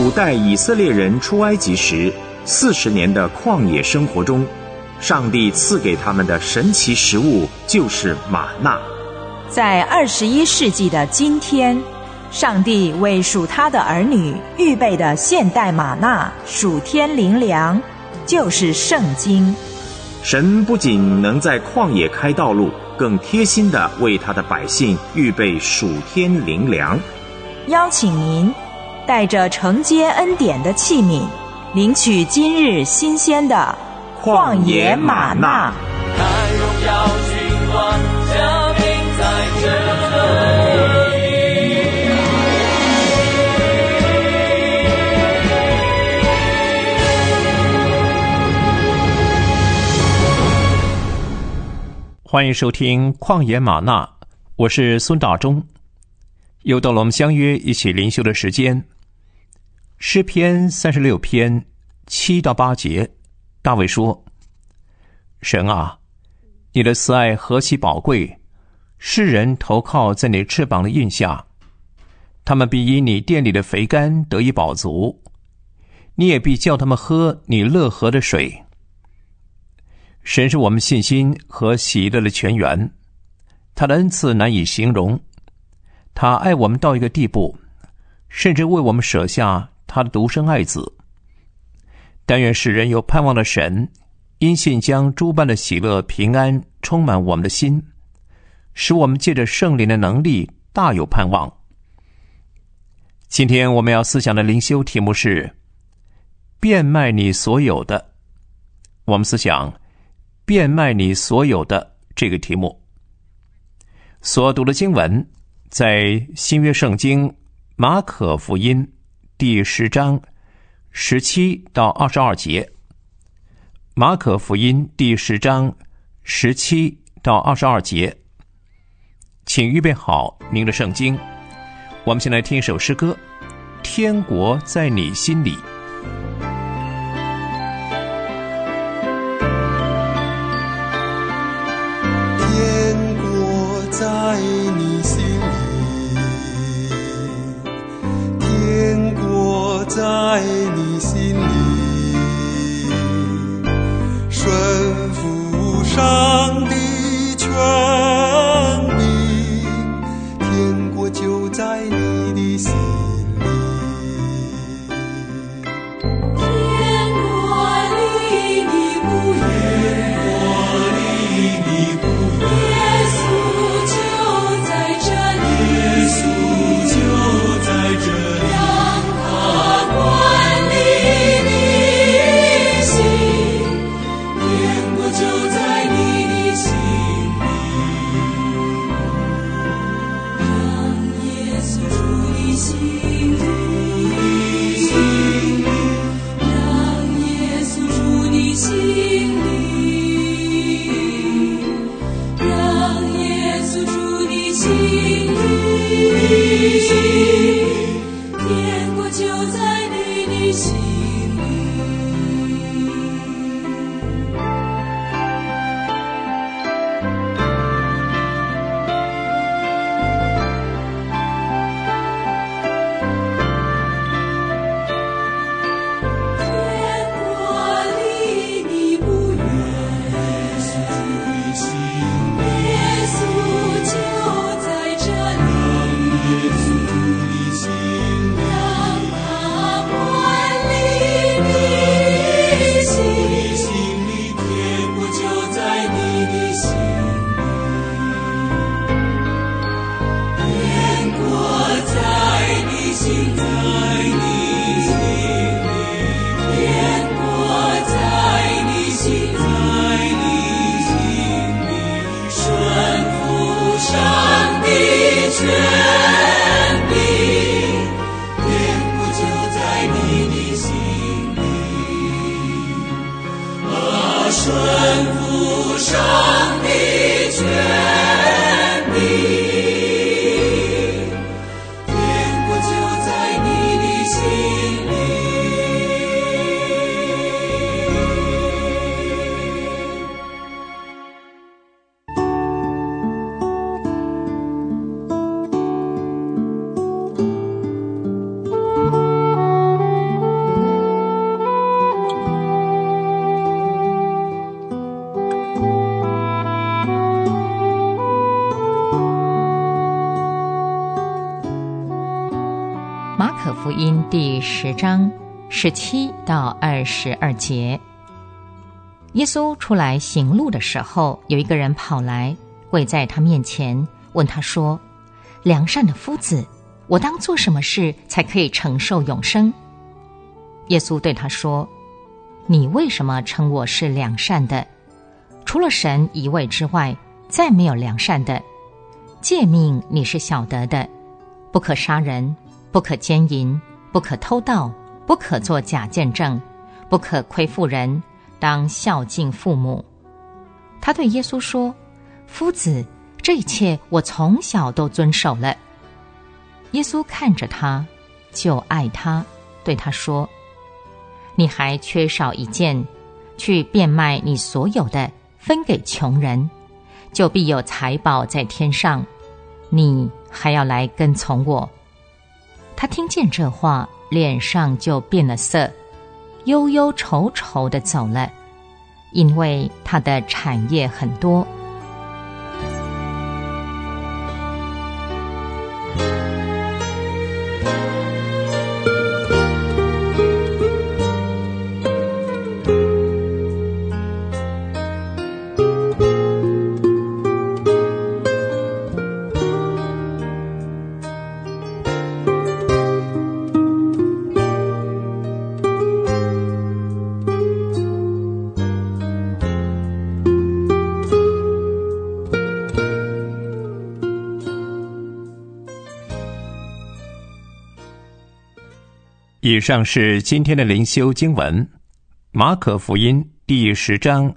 古代以色列人出埃及时40年的旷野生活中，上帝赐给他们的神奇食物就是玛纳。 在21世纪的今天，上帝为属他的儿女预备的现代玛纳属天灵粮，就是圣经。 神不仅能在旷野开道路，更贴心地为他的百姓预备属天灵粮。 邀请您带着承接恩典的器皿，领取今日新鲜的旷野玛纳。 看荣耀君王降临在这里。 欢迎收听旷野玛纳，我是孙大中。又到了我们相约一起灵修的时间。诗篇36篇7到8节，大卫说：神啊，你的慈爱何其宝贵，世人投靠在你翅膀的荫下，他们必因你殿里的肥甘得以饱足，你也必叫他们喝你乐河的水。神是我们信心和喜乐的泉源，他的恩赐难以形容。他爱我们到一个地步，甚至为我们舍下他的独生爱子。但愿使人有盼望的神，因信将诸般的喜乐平安充满我们的心，使我们借着圣灵的能力大有盼望。今天我们要思想的灵修题目是变卖你所有的。我们思想变卖你所有的这个题目。所读的经文在新约圣经马可福音第10章17到22节。马可福音第10章17到22节。请预备好您的圣经，我们先来听一首诗歌，天国在你心里。 在你心里，天国在你心里，顺服上帝权柄，天国就在你的心里。 天国离你不远，天国离你不远。 福音第10章17到22节。耶稣出来行路的时候，有一个人跑来，跪在他面前，问他说：良善的夫子，我当做什么事才可以承受永生？耶稣对他说：你为什么称我是良善的？除了神一位之外，再没有良善的。诫命你是晓得的，不可杀人，不可奸淫，不可偷盗，不可作假见证，不可亏负人，当孝敬父母。他对耶稣说：夫子，这一切我从小都遵守了。耶稣看着他，就爱他，对他说：你还缺少一件，去变卖你所有的，分给穷人，就必有财宝在天上。你还要来跟从我。他听见这话，脸上就变了色，忧忧愁愁地走了，因为他的产业很多。 以上是今天的灵修经文，马可福音第10章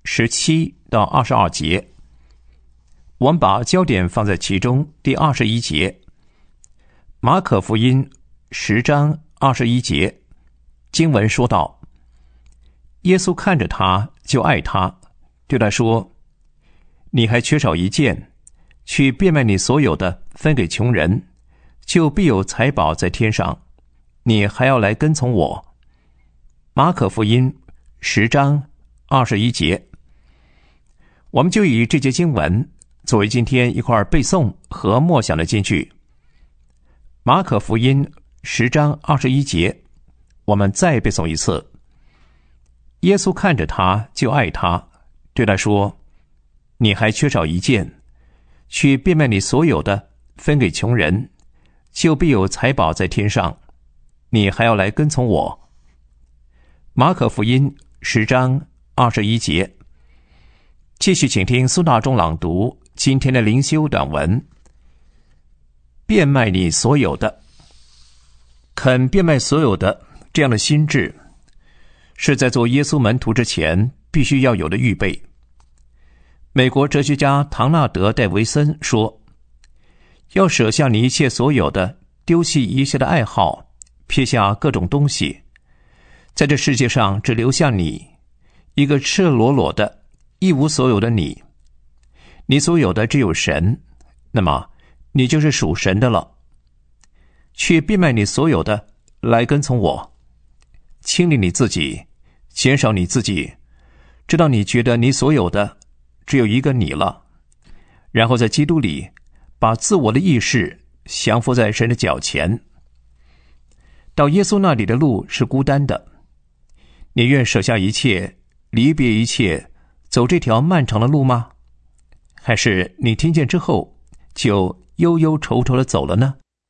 17到22节。我们把焦点放在其中第21节。马可福音10章21节，经文说道：耶稣看着他，就爱他，对他说：你还缺少一件，去变卖你所有的，分给穷人，就必有财宝在天上。你还要来跟从我。马可福音10章21节。我们就以这节经文作为今天一块背诵和默想的金句。马可福音10章21节，我们再背诵一次。耶稣看着他，就爱他，对他说：你还缺少一件，去变卖你所有的，分给穷人，就必有财宝在天上。你还要来跟从我。马可福音10章21节。继续请听苏大中朗读今天的灵修短文。变卖你所有的，肯变卖所有的，这样的心志是在做耶稣门徒之前必须要有的预备。美国哲学家唐纳德·戴维森说：要舍下你一切所有的，丢弃一切的爱好，撇下各种东西，在这世界上只留下你，一个赤裸裸的一无所有的你。你所有的只有神，那么你就是属神的了。去变卖你所有的，来跟从我。清理你自己，减少你自己，直到你觉得你所有的只有一个你了，然后在基督里把自我的意识降服在神的脚前。到耶稣那里的路是孤单的，你愿舍下一切，离别一切，走这条漫长的路吗？还是你听见之后就忧忧愁愁地走了呢？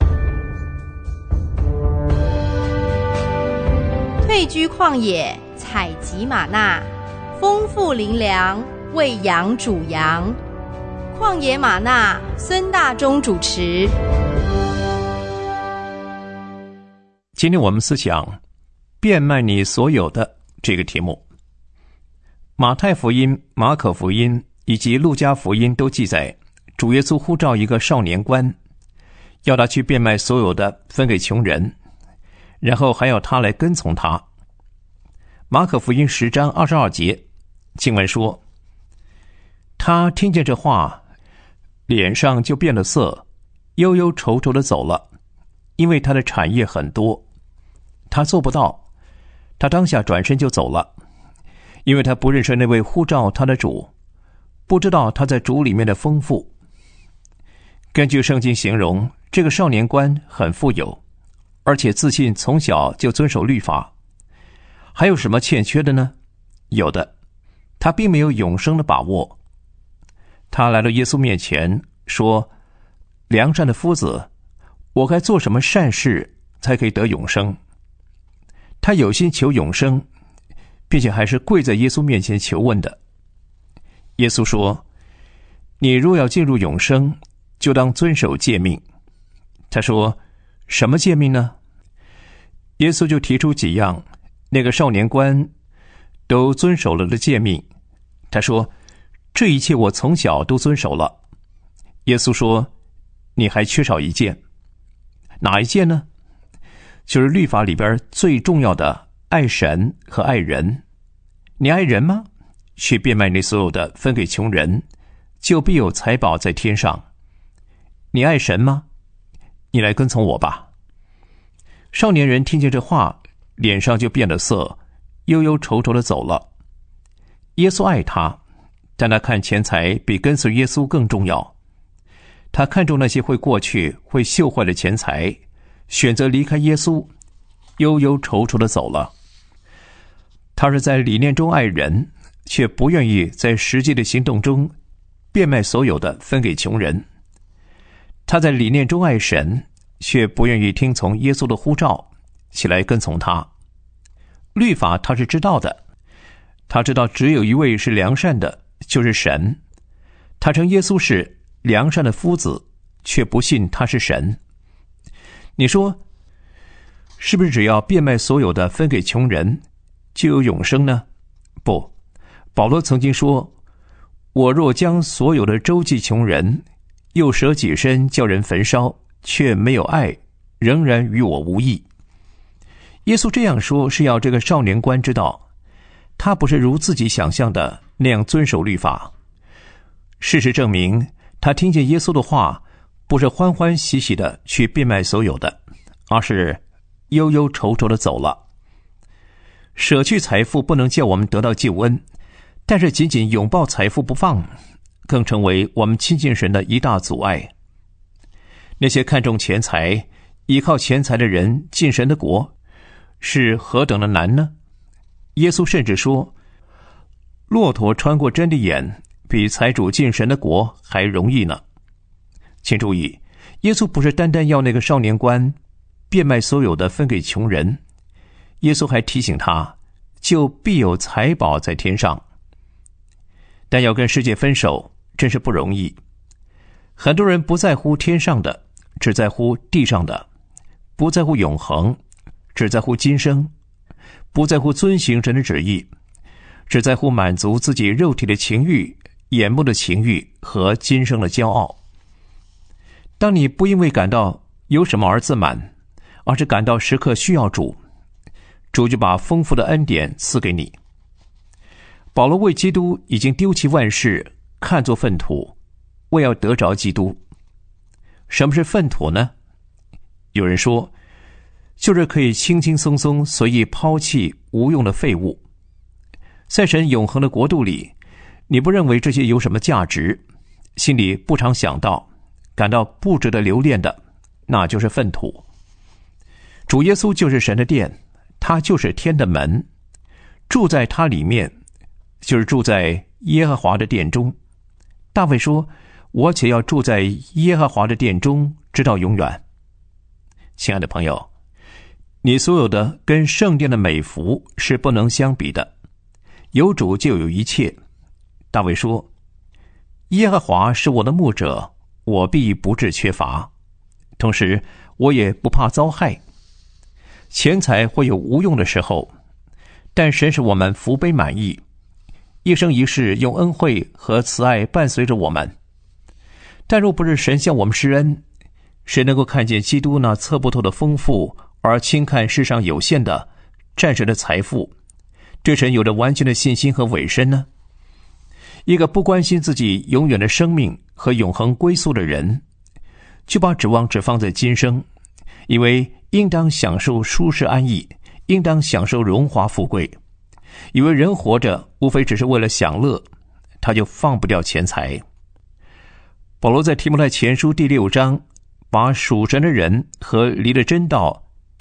退居旷野，采集玛纳，丰富灵粮，喂养主羊。旷野玛纳，孙大中主持。 今天我们思想变卖你所有的这个题目。马太福音、马可福音以及路加福音都记载，主耶稣呼召一个少年官，要他去变卖所有的，分给穷人，然后还要他来跟从他。马可福音10章22节，经文说：他听见这话，脸上就变了色，忧忧愁愁地走了，因为他的产业很多。他做不到，他当下转身就走了，因为他不认识那位呼召他的主，不知道他在主里面的丰富。根据圣经形容，这个少年官很富有， 而且自信从小就遵守律法。还有什么欠缺的呢？有的，他并没有永生的把握。他来到耶稣面前说，良善的夫子，我该做什么善事才可以得永生？他有心求永生，并且还是跪在耶稣面前求问的。耶稣说，你若要进入永生，就当遵守诫命。他说，什么诫命呢？耶稣就提出几样那个少年官都遵守了的诫命。他说，这一切我从小都遵守了。耶稣说，你还缺少一件。哪一件呢？就是律法里边最重要的爱神和爱人。你爱人吗？去变卖你所有的分给穷人，就必有财宝在天上。你爱神吗？你来跟从我吧。少年人听见这话，脸上就变了色，忧忧愁愁地走了。耶稣爱他，但他看钱财比跟随耶稣更重要。他看重那些会过去、会朽坏的钱财，选择离开耶稣，忧忧愁愁地走了。他是在理念中爱人，却不愿意在实际的行动中变卖所有的分给穷人。他在理念中爱神，却不愿意听从耶稣的呼召，起来跟从他。律法他是知道的，他知道只有一位是良善的，就是神。他称耶稣是良善的夫子，却不信他是神。你说，是不是只要变卖所有的分给穷人，就有永生呢？不，保罗曾经说，我若将所有的周济穷人，又舍己身叫人焚烧，却没有爱，仍然与我无益。耶稣这样说，是要这个少年官知道，他不是如自己想象的那样遵守律法。事实证明，他听见耶稣的话，不是欢欢喜喜的去变卖所有的，而是忧忧愁愁的走了。舍去财富不能叫我们得到救恩，但是仅仅拥抱财富不放，更成为我们亲近神的一大阻碍。那些看重钱财、依靠钱财的人进神的国，是何等的难呢？耶稣甚至说，骆驼穿过针的眼，比财主进神的国还容易呢。请注意，耶稣不是单单要那个少年官变卖所有的分给穷人，耶稣还提醒他，就必有财宝在天上。但要跟世界分手，真是不容易。很多人不在乎天上的，只在乎地上的；不在乎永恒，只在乎今生；不在乎遵行神的旨意，只在乎满足自己肉体的情欲、眼目的情欲和今生的骄傲。当你不因为感到有什么而自满，而是感到时刻需要主，主就把丰富的恩典赐给你。保罗为基督已经丢弃万事，看作粪土，为要得着基督。什么是粪土呢？有人说，就是可以轻轻松松随意抛弃无用的废物。在神永恒的国度里，你不认为这些有什么价值，心里不常想到，感到不值得留恋的，那就是粪土。主耶稣就是神的殿，他就是天的门，住在他里面，就是住在耶和华的殿中。大卫说，我且要住在耶和华的殿中，直到永远。亲爱的朋友，你所有的跟圣殿的美福是不能相比的，有主就有一切。大卫说，耶和华是我的牧者，我必不致缺乏，同时我也不怕遭害。钱财会有无用的时候，但神使我们福杯满溢，一生一世用恩惠和慈爱伴随着我们。但若不是神向我们施恩，谁能够看见基督那测不透的丰富，而轻看世上有限的暂时的财富，对神有着完全的信心和委身呢？一个不关心自己永远的生命和永恒归宿的人，就把指望只放在今生，以为应当享受舒适安逸，应当享受荣华富贵，以为人活着无非只是为了享乐，他就放不掉钱财。保罗在提摩太前书第6章，把属神的人和离了真道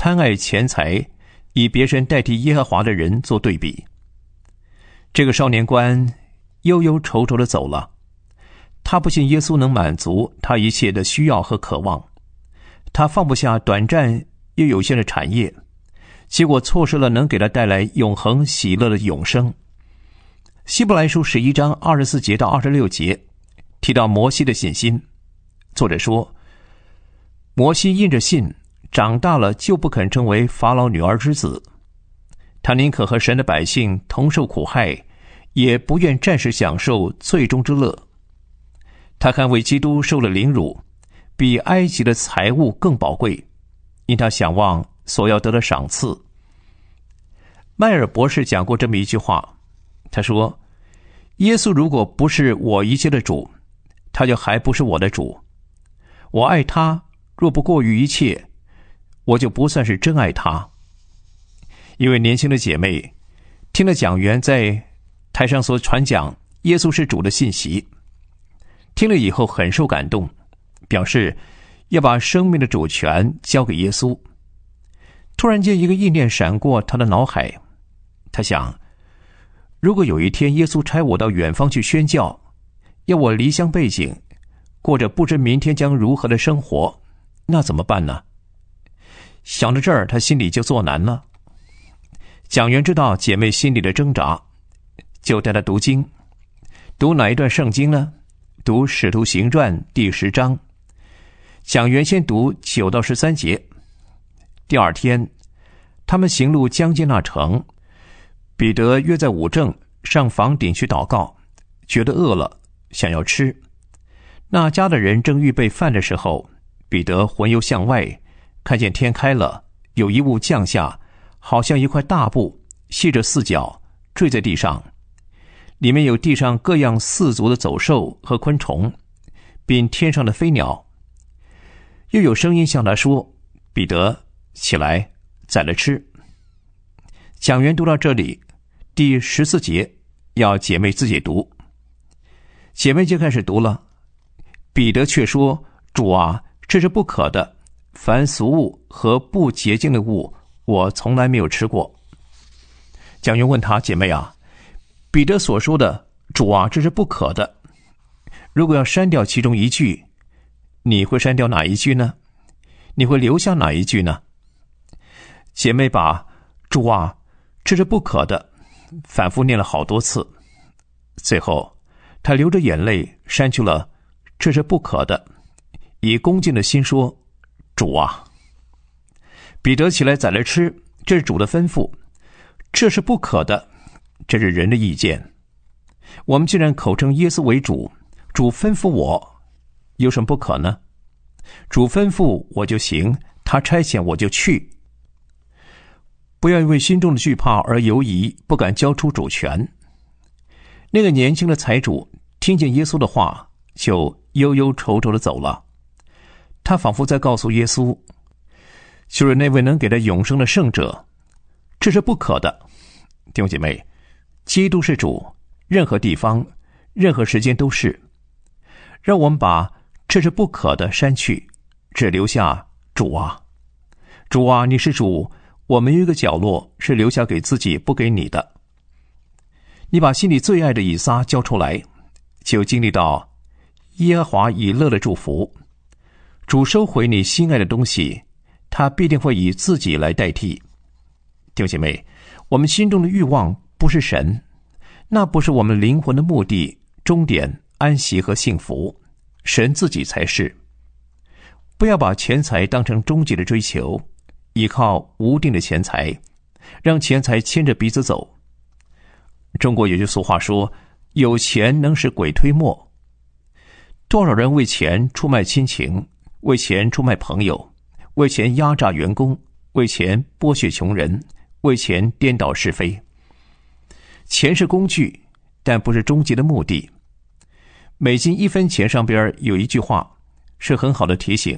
贪爱钱财，以别神代替耶和华的人做对比。这个少年官忧忧愁愁地走了，他不信耶稣能满足他一切的需要和渴望，他放不下短暂又有限的产业，结果错失了能给他带来永恒喜乐的永生。希伯来书11章24节到26节提到摩西的信心，作者说，摩西因着信长大了，就不肯成为法老女儿之子，他宁可和神的百姓同受苦害，也不愿暂时享受罪中之乐。他看为基督受了凌辱，比埃及的财物更宝贵，因他想望所要得的赏赐。迈尔博士讲过这么一句话，他说，耶稣如果不是我一切的主，他就还不是我的主。我爱他，若不过于一切，我就不算是真爱他。一位年轻的姐妹听了讲员在台上所传讲耶稣是主的信息，听了以后很受感动，表示要把生命的主权交给耶稣。突然间一个意念闪过他的脑海，他想，如果有一天耶稣差我到远方去宣教，要我离乡背井，过着不知明天将如何的生活，那怎么办呢？想到这儿，他心里就作难了。讲员知道姐妹心里的挣扎，就带她读经。读哪一段圣经呢？读《使徒行传》第10章。讲员先读9到13节。第二天，他们行路将近那城，彼得约在午正上房顶去祷告，觉得饿了，想要吃。那家的人正预备饭的时候，彼得魂游向外，看见天开了，有一物降下，好像一块大布，系着4角，坠在地上，里面有地上各样4足的走兽和昆虫，并天上的飞鸟。又有声音向他说，彼得，起来，宰了吃。讲员读到这里，第14节要姐妹自己读。姐妹就开始读了，彼得却说，主啊，这是不可的，凡俗物和不洁净的物，我从来没有吃过。讲员问他，姐妹啊，彼得所说的主啊，这是不可的，如果要删掉其中一句，你会删掉哪一句呢？你会留下哪一句呢？姐妹把主啊，这是不可的反复念了好多次，最后她流着眼泪删去了这是不可的，以恭敬的心说，主啊。彼得起来宰了吃，这是主的吩咐，这是不可的，这是人的意见。我们既然口称耶稣为主，主吩咐我，有什么不可呢？主吩咐我就行，他差遣我就去。不要因为心中的惧怕而犹疑，不敢交出主权。那个年轻的财主听见耶稣的话，就忧忧愁愁地走了。他仿佛在告诉耶稣，就是那位能给他永生的圣者，这是不可的。弟兄姐妹，基督是主，任何地方任何时间都是。让我们把这是不可的删去，只留下主啊。主啊，你是主，我们有一个角落是留下给自己，不给你的。你把心里最爱的以撒交出来，就经历到耶和华以乐的祝福。主收回你心爱的东西，他必定会以自己来代替。弟兄姐妹，我们心中的欲望不是神，那不是我们灵魂的目的、终点、安息和幸福，神自己才是。不要把钱财当成终极的追求，依靠无定的钱财，让钱财牵着鼻子走。中国有句俗话说，有钱能使鬼推磨。多少人为钱出卖亲情，为钱出卖朋友，为钱压榨员工，为钱剥削穷人，为钱颠倒是非。钱是工具，但不是终极的目的。美金1分钱上边有一句话，是很好的提醒，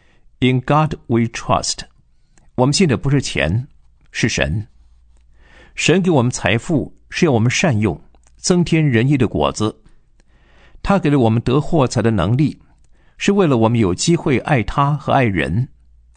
In God we trust。 我们信的不是钱，是神。神给我们财富是要我们善用，增添仁义的果子。他给了我们得获财的能力，是为了我们有机会爱他和爱人。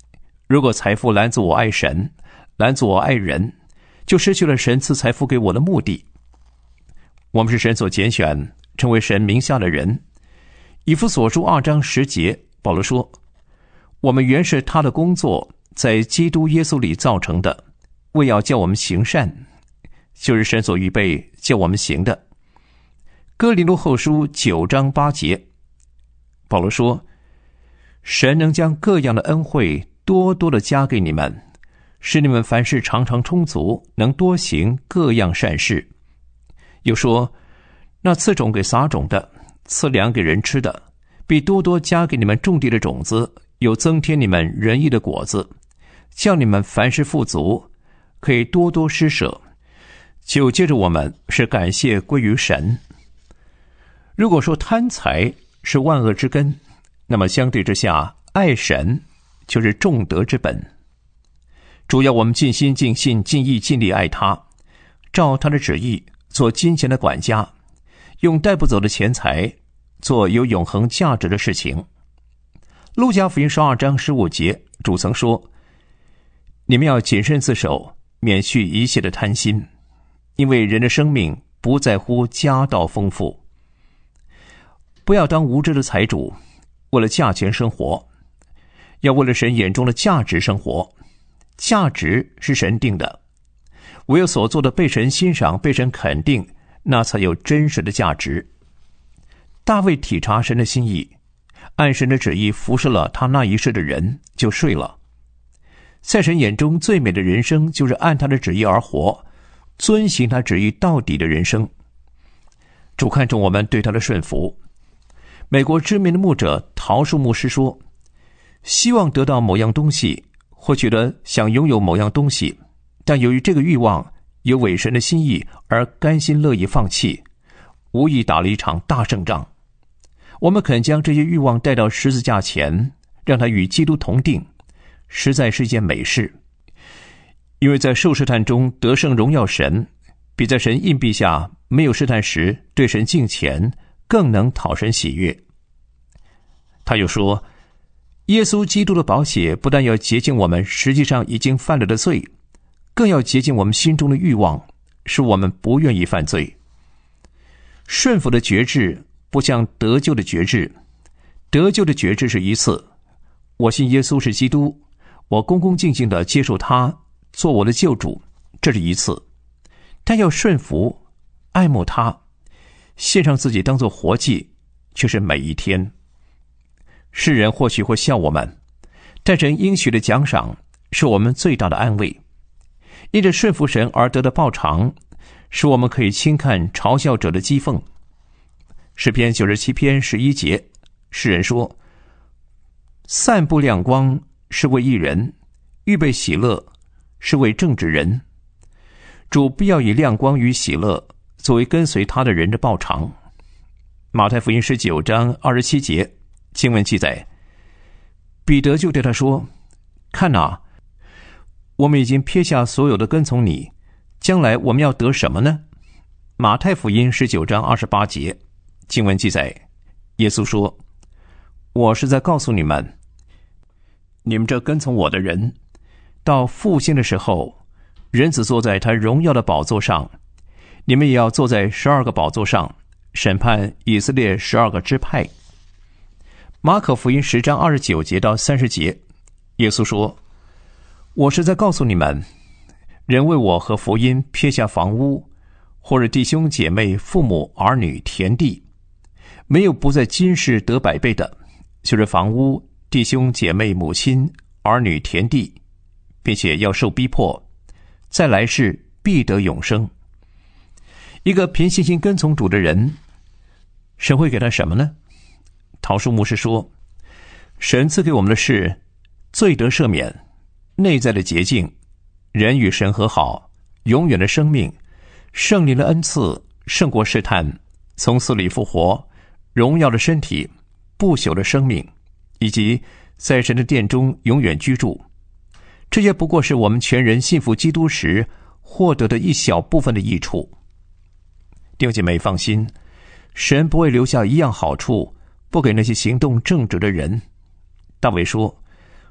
如果财富拦阻我爱神，拦阻我爱人，就失去了神赐财富给我的目的。我们是神所拣选，成为神名下的人。以弗所书2章10节，保罗说，我们原是他的工作，在基督耶稣里造成的，为要叫我们行善，就是神所预备叫我们行的。哥林多后书9章8节，保罗说，神能将各样的恩惠多多的加给你们，使你们凡事常常充足，能多行各样善事。又说，那赐种给撒种的，赐粮给人吃的，必多多加给你们种地的种子，又增添你们仁义的果子，叫你们凡事富足，可以多多施舍。就接着我们是感谢归于神。如果说贪财是万恶之根，那么相对之下，爱神就是众德之本。主要我们尽心尽性尽意尽力爱他，照他的旨意做金钱的管家，用带不走的钱财做有永恒价值的事情。路加福音12章15节，主曾说，你们要谨慎自守，免去一切的贪心，因为人的生命不在乎家道丰富。不要当无知的财主，为了价钱生活，要为了神眼中的价值生活。价值是神定的，唯有所做的被神欣赏，被神肯定，那才有真实的价值。大卫体察神的心意，按神的旨意服侍了他那一世的人，就睡了。在神眼中最美的人生，就是按他的旨意而活，遵行他旨意到底的人生。主看重我们对他的顺服。美国知名的牧者陶树牧师说，希望得到某样东西，或觉得想拥有某样东西，但由于这个欲望有违神的心意而甘心乐意放弃，无疑打了一场大胜仗。我们肯将这些欲望带到十字架前，让它与基督同定，实在是一件美事。因为在受试探中得胜荣耀神，比在神荫庇下没有试探时对神敬虔更能讨神喜悦。他又说，耶稣基督的宝血不但要洁净我们实际上已经犯了的罪，更要洁净我们心中的欲望，使我们不愿意犯罪。顺服的决志不像得救的决志，得救的决志是一次，我信耶稣是基督，我恭恭敬敬地接受他做我的救主，这是一次。但要顺服爱慕他，献上自己当作活祭，却是每一天。世人或许会笑我们，但神应许的奖赏是我们最大的安慰。因着顺服神而得的报偿，使我们可以轻看嘲笑者的讥讽。诗篇97篇11节，诗人说，散布亮光是为义人，预备喜乐是为正直人。主必要以亮光与喜乐作为跟随他的人的报偿。马太福音19章27节，经文记载，彼得就对他说，看哪，我们已经撇下所有的跟从你，将来我们要得什么呢？马太福音19章28节，经文记载，耶稣说，我是在告诉你们，你们这跟从我的人，到复兴的时候，人子坐在他荣耀的宝座上，你们也要坐在12个宝座上，审判以色列12个支派。马可福音10章29节到30节，耶稣说，我是在告诉你们，人为我和福音撇下房屋，或者弟兄姐妹父母儿女田地，没有不在今世得100倍的，就是房屋弟兄姐妹母亲儿女田地，并且要受逼迫，再来世必得永生。一个凭信心跟从主的人，神会给他什么呢？陶树牧师说，神赐给我们的是罪得赦免，内在的洁净，人与神和好，永远的生命，圣灵的恩赐，胜过试探，从死里复活，荣耀的身体，不朽的生命，以及在神的殿中永远居住。这些不过是我们全人信服基督时获得的一小部分的益处。弟兄姐妹放心，神不会留下一样好处不给那些行动正直的人。大卫说，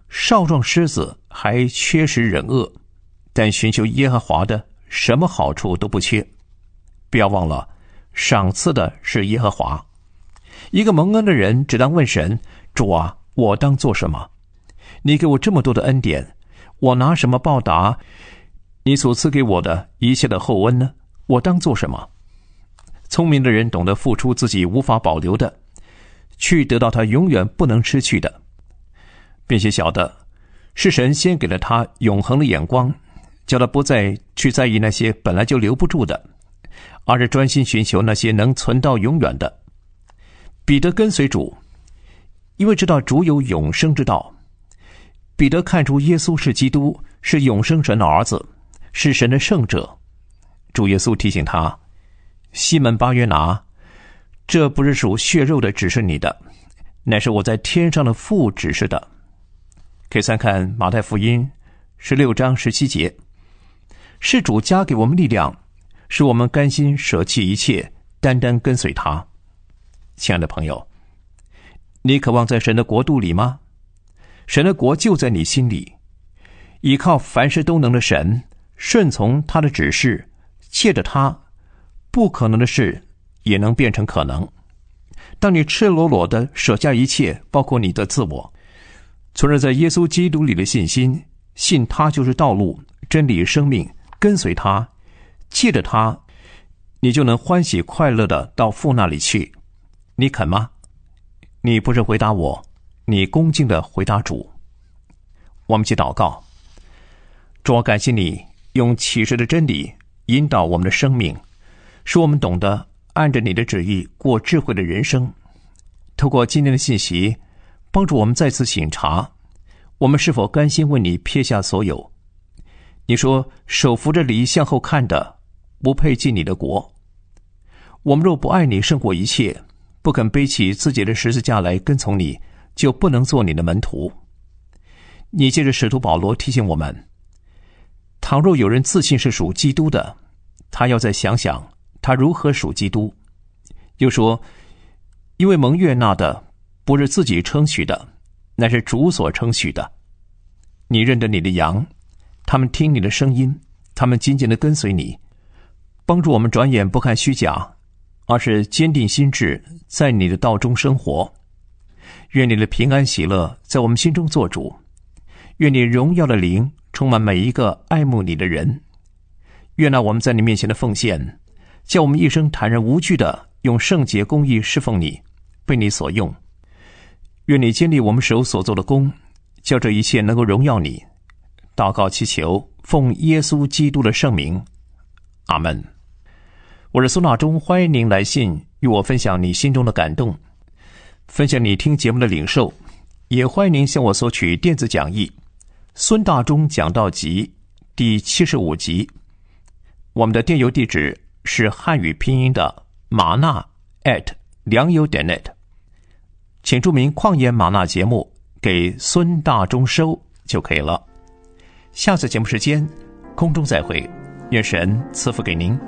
少壮狮子还缺食忍饿，但寻求耶和华的什么好处都不缺。不要忘了，赏赐的是耶和华。一个蒙恩的人只当问神：主啊，我当做什么？你给我这么多的恩典，我拿什么报答你所赐给我的一切的厚恩呢？我当做什么？聪明的人懂得付出自己无法保留的，去得到他永远不能失去的，并且晓得是神先给了他永恒的眼光，叫他不再去在意那些本来就留不住的，而是专心寻求那些能存到永远的。彼得跟随主，因为知道主有永生之道。彼得看出耶稣是基督，是永生神的儿子，是神的圣者。主耶稣提醒他：西门巴约拿，这不是属血肉的指示你的，乃是我在天上的父指示的。可以参看马太福音16章17节。是主加给我们力量，使我们甘心舍弃一切，单单跟随他。亲爱的朋友，你渴望在神的国度里吗？神的国就在你心里，依靠凡事都能的神，顺从他的指示，借着他，不可能的事也能变成可能。当你赤裸裸地舍下一切，包括你的自我，存着在耶稣基督里的信心，信他就是道路、真理、生命，跟随他，借着他，你就能欢喜快乐地到父那里去。你肯吗？你不是回答我，你恭敬地回答主。我们一起祷告。主啊，感谢你用启示的真理引导我们的生命，使我们懂得按着你的旨意过智慧的人生。透过今天的信息，帮助我们再次省察，我们是否甘心为你撇下所有。你说，手扶着犁向后看的，不配进你的国。我们若不爱你胜过一切，不肯背起自己的十字架来跟从你，就不能做你的门徒。你借着使徒保罗提醒我们，倘若有人自信是属基督的，他要再想想他如何属基督。又说，因为蒙悦纳的不是自己称许的，乃是主所称许的。你认得你的羊，他们听你的声音，他们紧紧地跟随你。帮助我们转眼不看虚假，而是坚定心志，在你的道中生活。愿你的平安喜乐在我们心中做主，愿你荣耀的灵充满每一个爱慕你的人。愿那我们在你面前的奉献，叫我们一生坦然无惧的用圣洁公义侍奉你，被你所用。愿你坚立我们手所做的工，叫这一切能够荣耀你。祷告祈求，奉耶稣基督的圣名，阿们。我是苏纳中，欢迎您来信与我分享你心中的感动，分享你听节目的领受，也欢迎您向我索取电子讲义孙大中讲道集第75集。我们的电邮地址是汉语拼音的玛纳@良友.net，请注明旷野玛纳节目给孙大中收就可以了。下次节目时间空中再会，愿神赐福给您。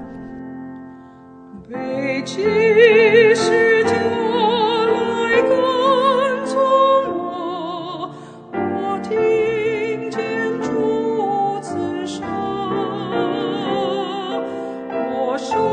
北极是家来跟从我，我听见主此声，我手